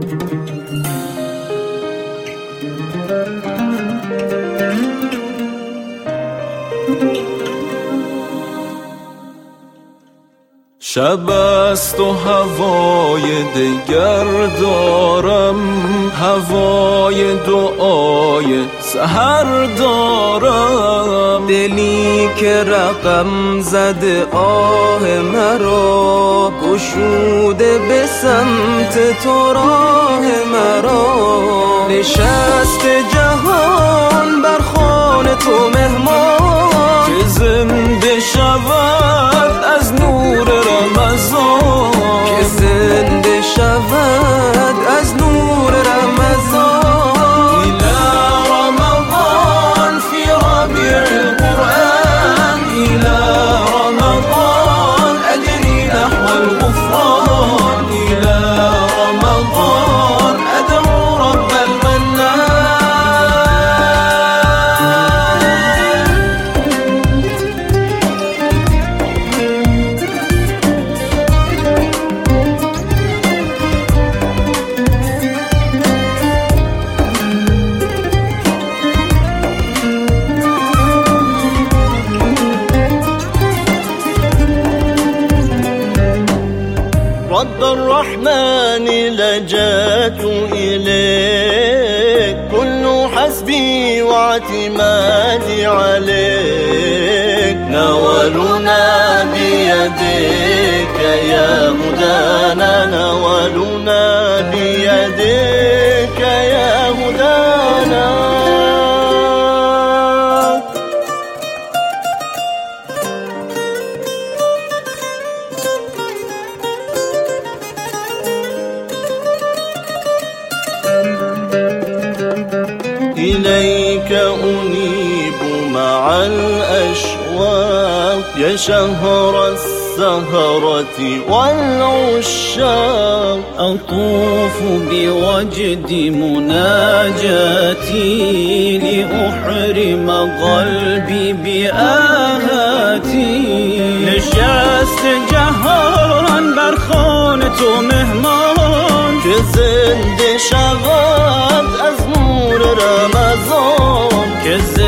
شب است و هوای دگر دارم، هوای دعای سحر دارم. دلی که رقم زده آه مرا، گشوده به سمت تو راه مرا. نشست جهان بر خوان تو مهمان، که زنده شود از نور رمضان، که زنده شود از نور رمضان. إلى رمضان في ربيع القرآن، إلى رمضان أجري نحو الغفران، إلى رمضان أدعو رب المنان. رب الرحمن لجأت إليك، كل حسبي واعتمادي عليك. نوالنا بيديك يا هدانا، نوالنا بيديك يا هدانا. إليك أنيب مع الأشواق، يا شهر السهرة والعشاق. أطوف بوجد مناجاتي، لأحرم قلبي بآهاتي. نشست جهان بر خوان تو مهمان، که زنده شود از نور رمضان، که